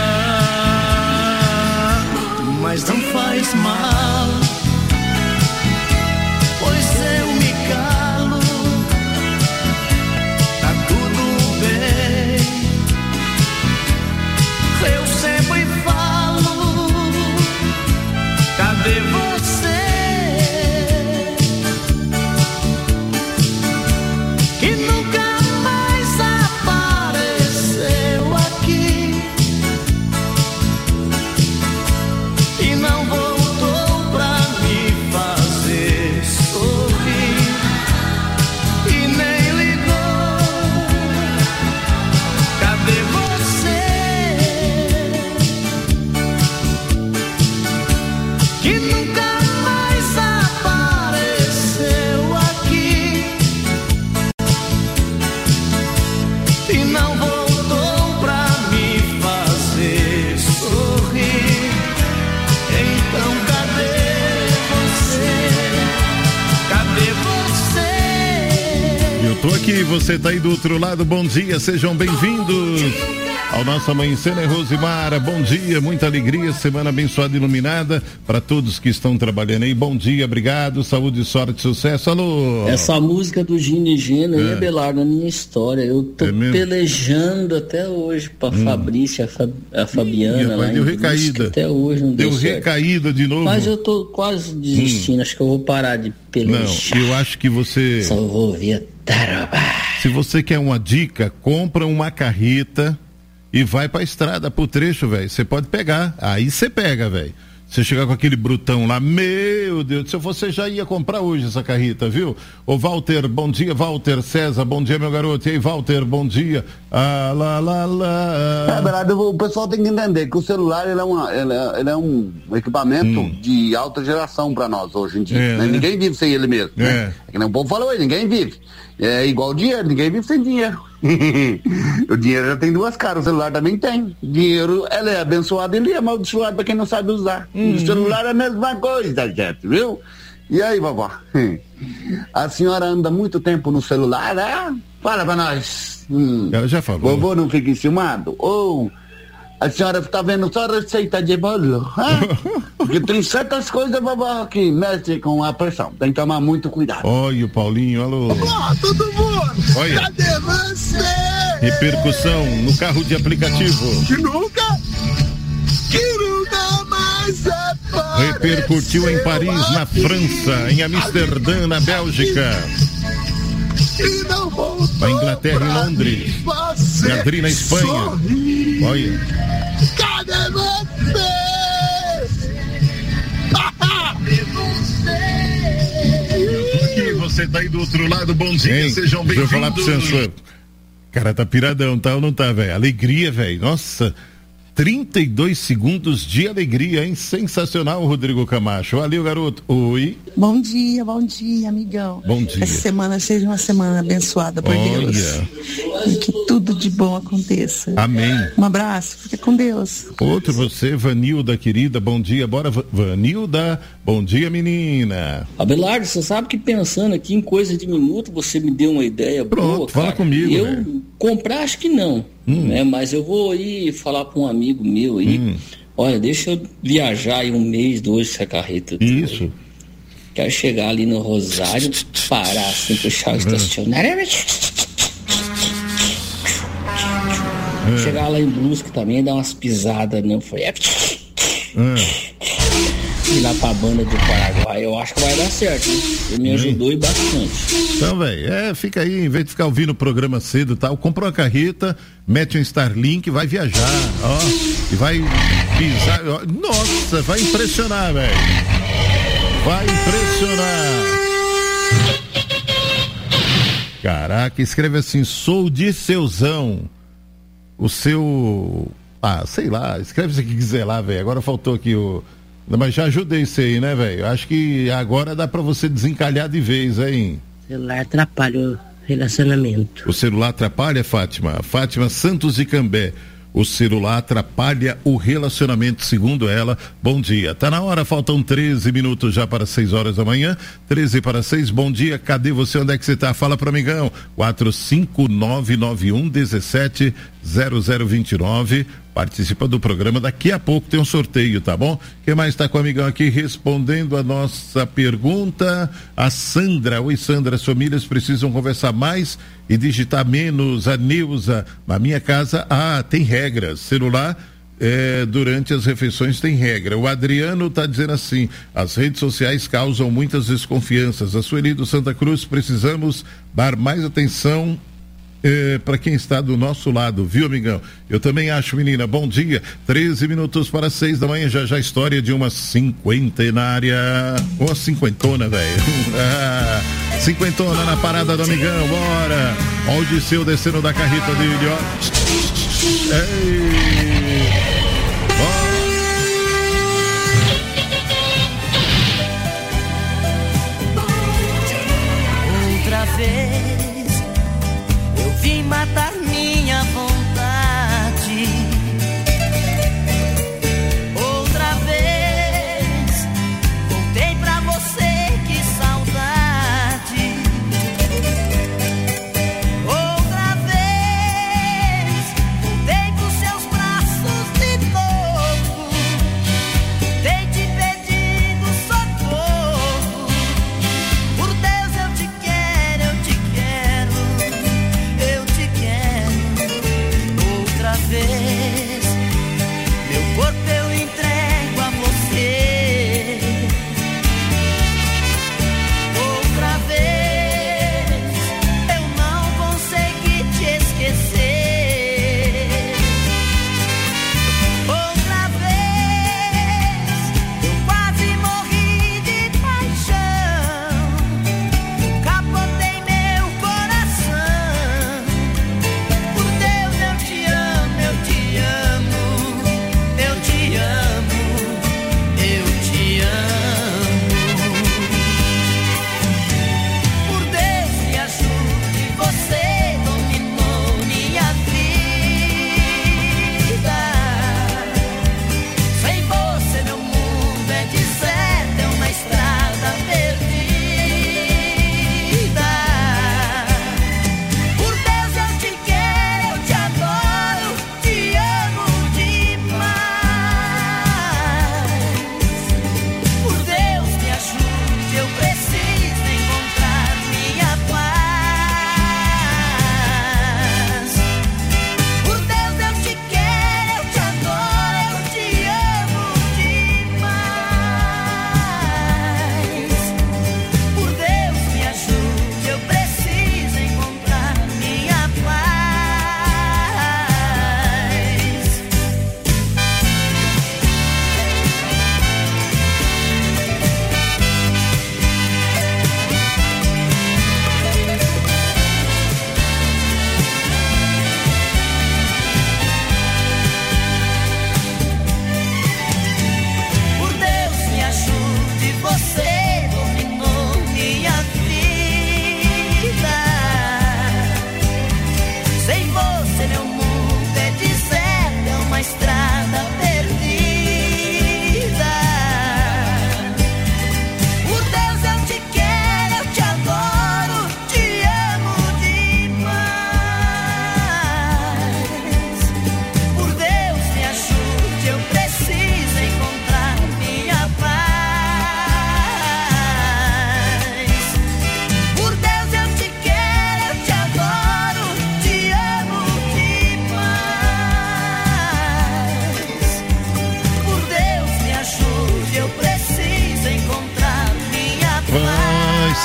lá. Mas não faz mal, pois eu me calo, tá tudo bem. Eu sempre falo, cadê você? Que nunca mais apareceu aqui e não voltou pra me fazer sorrir e nem ligou. Cadê você? Que nunca mais apareceu aqui e não voltou pra me fazer sorrir. Então cadê você? Cadê você? Eu tô aqui, você tá aí do outro lado, bom dia, sejam bem-vindos ao nosso Amanhecer, né, Rosimara? Bom dia, muita alegria, semana abençoada e iluminada para todos que estão trabalhando aí. Bom dia, obrigado, saúde, sorte, sucesso. Alô? Essa música do Gini Geno aí, É. Belardo, a minha história. Eu tô É mesmo? pelejando até hoje pra Hum. Fabrícia, a, Fa- a Fabiana. Ih, lá rapaz, em deu Brusque, recaída. Até hoje não deu, Deu certo. recaída de novo. Mas eu tô quase desistindo, acho que eu vou parar de Não, pelejar. eu acho que você. Só vou ouvir Tarobá. Se você quer uma dica, compra uma carreta e vai pra estrada, pro trecho, velho. Você pode pegar. Aí você pega, velho. Você chegar com aquele brutão lá, meu Deus, se eu fosse já ia comprar hoje essa carreta, viu? Ô Walter, bom dia, Walter César, bom dia, meu garoto. E aí, Walter, bom dia. Ah, lá, lá, lá. É verdade, o pessoal tem que entender que o celular ele é, uma, ele é, ele é um equipamento hum. de alta geração para nós hoje em dia. É, né? Né? Ninguém vive sem ele mesmo. É. Né? É que nem o povo falou aí, ninguém vive. É igual dinheiro, ninguém vive sem dinheiro. O dinheiro já tem duas caras, o celular também tem. Dinheiro, ele é abençoado, ele é amaldiçoado para quem não sabe usar. Hum. O celular é a mesma coisa, gente, viu? E aí, vovó? A senhora anda muito tempo no celular, né? Fala pra nós. Hum. Ela já falou. Vovô não fica enciumado? Ou a senhora tá vendo só receita de bolo? Porque tem certas coisas, vovó, que mexe com a pressão. Tem que tomar muito cuidado. Olha o Paulinho, alô. Olá, todo mundo! Olha. Cadê você? Repercussão no carro de aplicativo. Que nunca, que nunca mais apareceu. Repercutiu em Paris, na França, em Amsterdã, na Bélgica. E não voltou. Na Inglaterra, em Londres. Madrid, na Espanha. Sorri. Olha. Cadê você? Aqui, você tá aí do outro lado, bom dia, hein? Sejam bem-vindos. Deixa eu falar pro sensor. Cara, tá piradão, tá ou não tá, velho? Alegria, velho. Nossa, trinta e dois segundos de alegria, hein? Sensacional, Rodrigo Camacho. Valeu, garoto. Oi. Bom dia, bom dia, amigão. Bom dia. Essa semana seja uma semana abençoada por Olha. Deus. E que tudo de bom aconteça. Amém. Um abraço, fica com Deus. Outro você, Vanilda, querida, bom dia. Bora, Vanilda. Bom dia, menina. Abelardo, você sabe que pensando aqui em coisa de minuto, você me deu uma ideia Pronto, boa, fala cara. comigo. Eu véio. comprar, acho que não, hum. né? Mas eu vou aí falar para um amigo meu aí, hum. olha, deixa eu viajar aí um mês, dois, essa carreta. Isso. Aí. Quero chegar ali no Rosário, parar assim, puxar o estacionário. É. Chegar lá em Brusque também, dar umas pisadas, né? Eu falei, é. Ir lá pra banda do Paraguai, eu acho que vai dar certo, hein? Ele me ajudou e bastante. Então, velho, é, fica aí, em vez de ficar ouvindo o programa cedo e tal, compra uma carreta, mete um Starlink, vai viajar, ó, e vai pisar, ó, nossa, vai impressionar, velho. Vai impressionar. Caraca, escreve assim, sou de Seuzão. O seu, ah, sei lá, escreve isso que quiser lá, velho, agora faltou aqui o... Mas já ajudei isso aí, né, velho? Acho que agora dá pra você desencalhar de vez, hein? O celular atrapalha o relacionamento. O celular atrapalha, Fátima? Fátima Santos de Cambé. O celular atrapalha o relacionamento, segundo ela. Bom dia. Tá na hora, faltam treze minutos já para seis horas da manhã. treze para seis. Bom dia. Cadê você? Onde é que você tá? Fala pro amigão. quatro cinco nove nove um um sete zero zero dois nove. Participa do programa. Daqui a pouco tem um sorteio, tá bom? Quem mais está com o amigão aqui respondendo a nossa pergunta? A Sandra. Oi, Sandra. As famílias precisam conversar mais e digitar menos. A Neuza. Na minha casa, ah, tem regras. Celular, é, durante as refeições tem regra. O Adriano está dizendo assim, as redes sociais causam muitas desconfianças. A Sueli do Santa Cruz, precisamos dar mais atenção É, para quem está do nosso lado, viu, amigão? Eu também acho, menina. Bom dia, treze minutos para seis da manhã, já já a história de uma cinquentenária, uma cinquentona, velho. Ah, cinquentona na parada do amigão, bora. Olha o Disseu descendo da carreta dele, ó. Ei. Outra vez vim matar minha vontade. Outra vez voltei pra você, que saudade. Outra vez voltei pros seus braços de novo. Voltei te pedindo socorro. Por Deus eu te quero, eu te quero.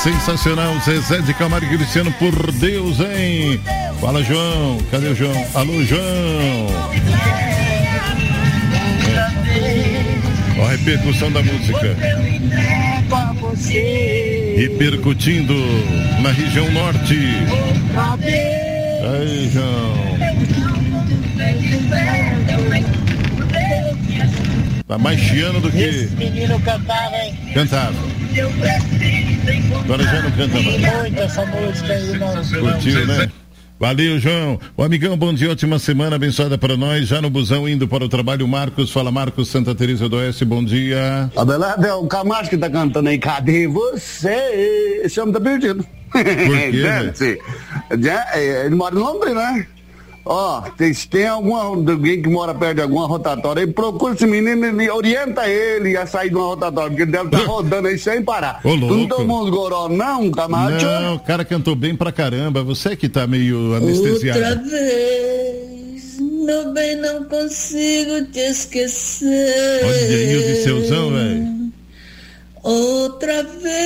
sensacional. Zezé de Camargo e Cristiano, por Deus, hein? Fala, João. Cadê o João? Alô, João. Ó, a repercussão da música. Repercutindo na região norte. Aí, João. Tá mais chiano do que... Esse menino cantava, hein? Cantava. Agora já não canta mais. Muito essa música aí, não. Curtiu, né? Valeu, João. O amigão, bom dia, ótima semana abençoada para nós. Já no busão indo para o trabalho, Marcos. Fala, Marcos, Santa Teresa do Oeste, bom dia. Abelardo, é o Camacho que tá cantando aí. Cadê você? Esse homem tá perdido. Por quê, né? Já, ele mora em Londrina, né? Ó, oh, se tem alguma, alguém que mora perto de alguma rotatória aí, procura esse menino e orienta ele a sair de uma rotatória, porque ele deve estar tá rodando aí sem parar. Ô, louco. Tu não tomou uns goró não, Camacho? Não, o cara cantou bem pra caramba, você que tá meio anestesiado. Outra vez, meu bem, não consigo te esquecer. Olha aí o de seuzão, velho. Outra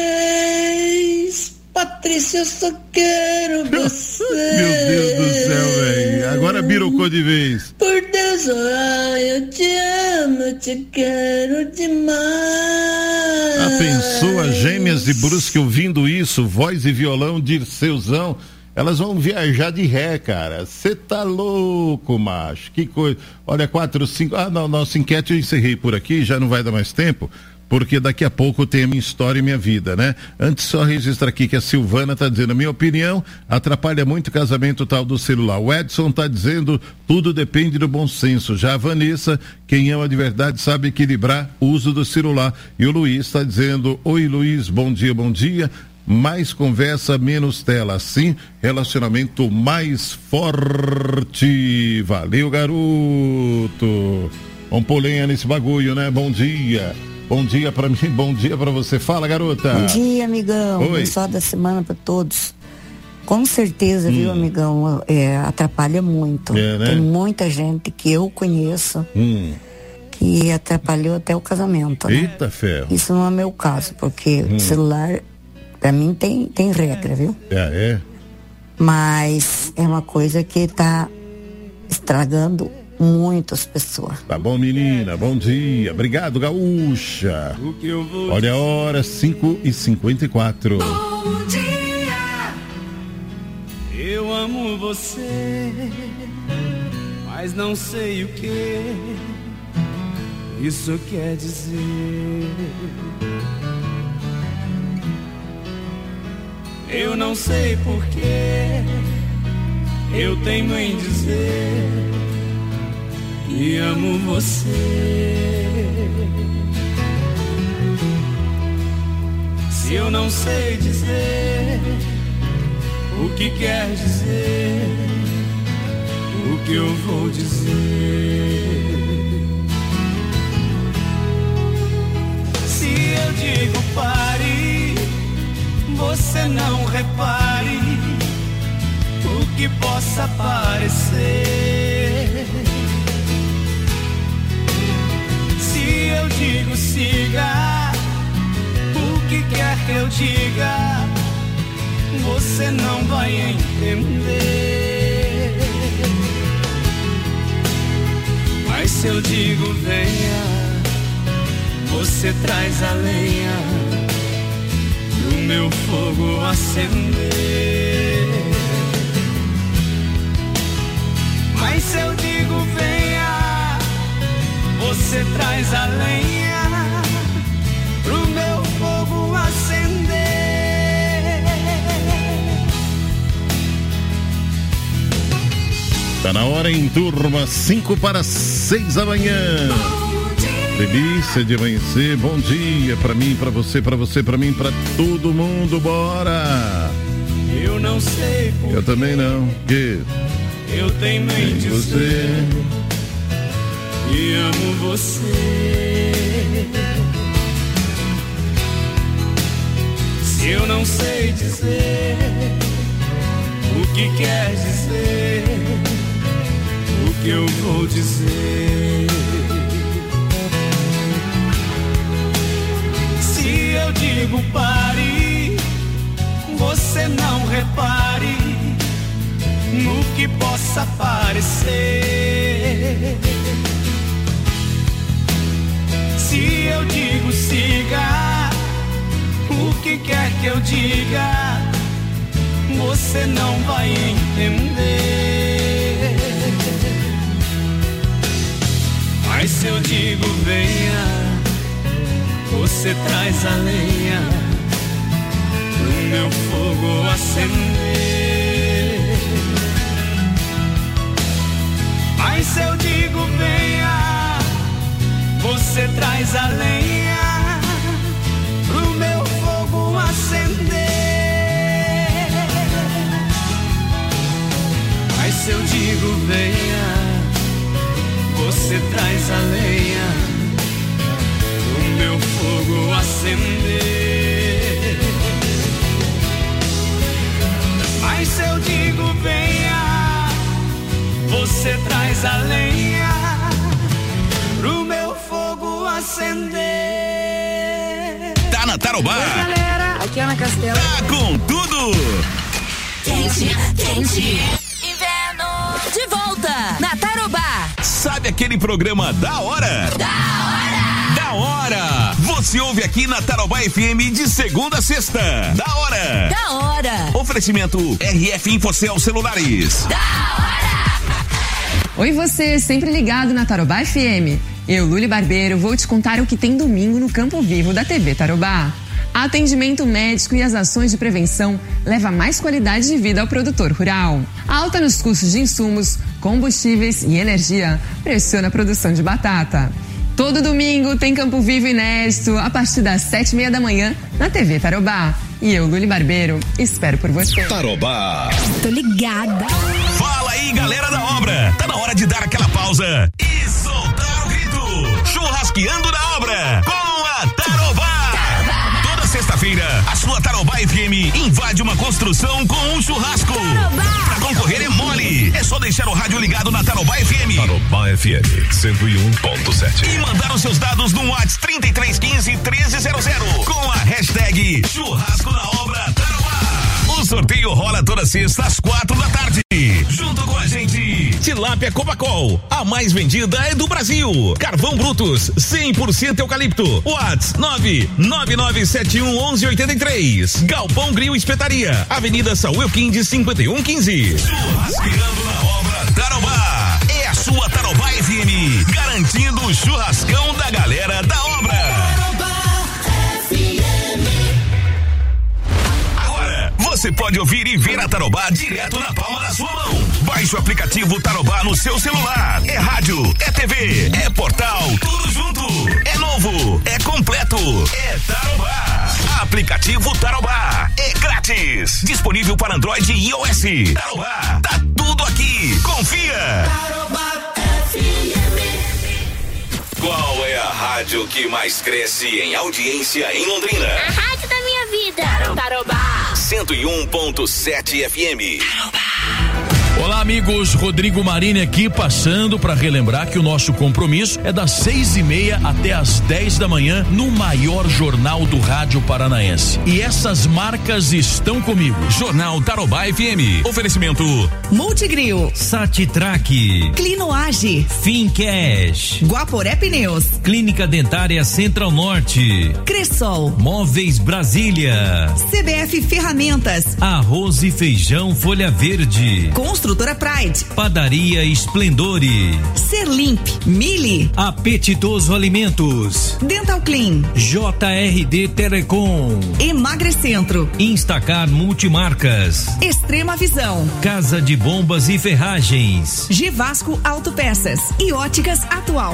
vez, Patrícia, eu só quero você. Meu Deus do céu, velho. Agora birocou de vez. Por Deus, ai, eu te amo, eu te quero demais. Ah, pensou as gêmeas de Brusque ouvindo isso, voz e violão de seuzão? Elas vão viajar de ré, cara. Você tá louco, macho. Que coisa. Olha, quatro, cinco. Ah, não, nossa enquete eu encerrei por aqui, já não vai dar mais tempo. Porque daqui a pouco tem a minha história e minha vida, né? Antes só registrar aqui que a Silvana tá dizendo, a minha opinião, atrapalha muito o casamento tal do celular. O Edson tá dizendo, tudo depende do bom senso. Já a Vanessa, quem ama de verdade sabe equilibrar o uso do celular. E o Luiz tá dizendo, oi Luiz, bom dia, bom dia. Mais conversa, menos tela. Assim, relacionamento mais forte. Valeu, garoto. Vamos pôr lenha nesse bagulho, né? Bom dia. Bom dia pra mim, bom dia pra você. Fala, garota. Bom dia, amigão. Oi. Só da semana pra todos. Com certeza, hum. viu, amigão, é, atrapalha muito. É, né? Tem muita gente que eu conheço hum. que atrapalhou até o casamento. Né? Eita ferro. Isso não é meu caso, porque hum. o celular, pra mim, tem, tem regra, viu? É, é. Mas é uma coisa que tá estragando muitas pessoas. Tá bom, menina, bom dia. Obrigado, gaúcha. Olha a hora, cinco e cinquenta e quatro. Bom dia. Eu amo você, mas não sei o que isso quer dizer. Eu não sei porquê, eu tenho em dizer que amo você. Se eu não sei dizer o que quer dizer, o que eu vou dizer? Se eu digo pare, você não repare o que possa parecer. Se eu digo siga, o que quer que eu diga, você não vai entender. Mas se eu digo venha, você traz a lenha pro meu fogo acender. Mas se eu digo venha, você traz a lenha pro meu fogo acender. Tá na hora em turma, cinco para seis da manhã. Delícia de amanhecer, bom dia pra mim, pra você, pra você, pra mim, pra todo mundo, bora! Eu não sei por Eu também não, que eu tenho em dizer que amo você. Se eu não sei dizer o que quer dizer, o que eu vou dizer? Se eu digo pare, você não repare no que possa parecer. Se eu digo siga, o que quer que eu diga, você não vai entender. Mas se eu digo venha, você traz a lenha pro meu fogo acender. Mas se eu digo venha, você traz a lenha pro meu fogo acender. Mas se eu digo venha, você traz a lenha pro meu fogo acender. Mas se eu digo venha, você traz a lenha pro meu fogo acender. Tá na Tarobá. Oi, galera, aqui é Ana Castela. Tá com tudo. Quente, quente. Inverno de volta na Tarobá. Sabe aquele programa da hora? Da hora. Da hora. Você ouve aqui na Tarobá F M de segunda a sexta. Da hora. Da hora. Oferecimento R F Infocel Celulares. Da hora. Oi, você, sempre ligado na Tarobá F M. Eu, Luli Barbeiro, vou te contar o que tem domingo no Campo Vivo da T V Tarobá. Atendimento médico e as ações de prevenção levam mais qualidade de vida ao produtor rural. Alta nos custos de insumos, combustíveis e energia pressiona a produção de batata. Todo domingo tem Campo Vivo inédito a partir das sete e meia da manhã na T V Tarobá. E eu, Luli Barbeiro, espero por você. Tarobá. Tô ligada. Fala aí, galera da obra. Tá na hora de dar aquela pausa e soltar o grito. Churrasqueando na obra com a Tarobá. Tarobá. Toda sexta-feira, a sua Tarobá F M invade uma construção com um churrasco. Tarobá. Pra concorrer é mole. É só deixar o rádio ligado na Tarobá F M. Tarobá F M cento e um ponto sete. E mandar os seus dados no WhatsApp trinta e três quinze, treze zero zero com a hashtag Churrasco na Obra Tarobá. O sorteio rola toda sexta às quatro da tarde. Junto com a gente, Tilápia Copacol, a mais vendida é do Brasil. Carvão Brutus, cem por cento eucalipto. WhatsApp nove nove nove sete um um um oito três. Galpão Grill Espetaria, Avenida Saúl Elquinde cinquenta e um quinze. Churrasqueando na Obra Tarobá. É a sua Tarobá F M, garantindo o churrascão da galera da obra. Tarobá F M. Agora, você pode ouvir e ver a Tarobá direto na palma da sua mão. Baixe o aplicativo Tarobá no seu celular. É rádio, é T V, é portal, tudo junto. É novo, é completo, é Tarobá. Aplicativo Tarobá, é grátis. Disponível para Android e iOS. Tarobá, tá tudo aqui. Confia. Tarobá F M. Qual é a rádio que mais cresce em audiência em Londrina? A rádio da minha vida. Tarobá. cento e um ponto sete F M. Tarobá. Olá, amigos, Rodrigo Marini aqui, passando para relembrar que o nosso compromisso é das seis e meia até as dez da manhã no maior jornal do rádio paranaense. E essas marcas estão comigo. Jornal Tarobá F M. Oferecimento Multigril, Satitrack, Clinoage, Fincash, Guaporé Pneus, Clínica Dentária Central Norte, Cressol, Móveis Brasília, C B F Ferramentas, Arroz e Feijão Folha Verde, Construtora Pride, Padaria Esplendore, Serlimp, Mili, Apetitoso Alimentos, Dental Clean, J R D Telecom, Emagrecentro, Instacar Multimarcas, Extrema Visão, Casa de Bombas e Ferragens, Givasco Autopeças e Óticas Atual.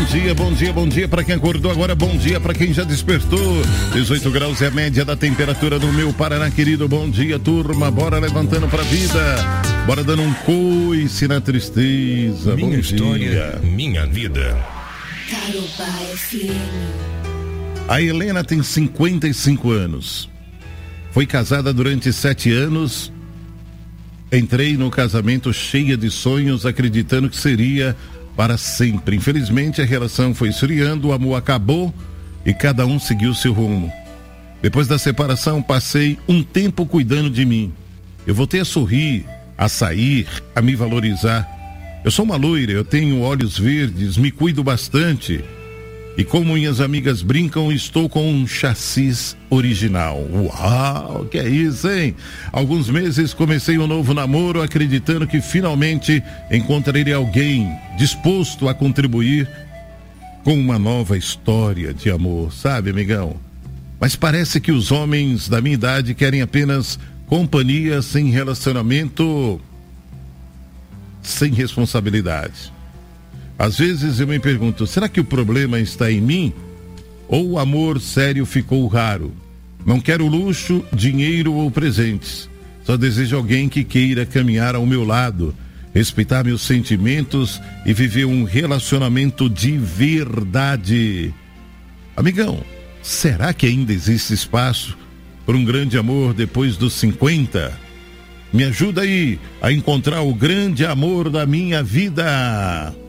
bom dia, bom dia, bom dia para quem acordou agora, bom dia para quem já despertou. dezoito graus é a média da temperatura do meu Paraná, querido. Bom dia, turma. Bora levantando pra vida. Bora dando um coice na tristeza. Minha bom história, dia. minha vida. Tarobá F M. A Helena tem cinquenta e cinco anos. Foi casada durante sete anos. Entrei no casamento cheia de sonhos, acreditando que seria para sempre. Infelizmente, a relação foi esfriando, o amor acabou e cada um seguiu seu rumo. Depois da separação, passei um tempo cuidando de mim. Eu voltei a sorrir, a sair, a me valorizar. Eu sou uma loira, eu tenho olhos verdes, me cuido bastante. E como minhas amigas brincam, estou com um chassis original. Uau, que é isso, hein? Alguns meses comecei um novo namoro, acreditando que finalmente encontraria alguém disposto a contribuir com uma nova história de amor, sabe, amigão? Mas parece que os homens da minha idade querem apenas companhia sem relacionamento, sem responsabilidade. Às vezes eu me pergunto, será que o problema está em mim? Ou o amor sério ficou raro? Não quero luxo, dinheiro ou presentes. Só desejo alguém que queira caminhar ao meu lado, respeitar meus sentimentos e viver um relacionamento de verdade. Amigão, será que ainda existe espaço para um grande amor depois dos cinquenta? Me ajuda aí a encontrar o grande amor da minha vida.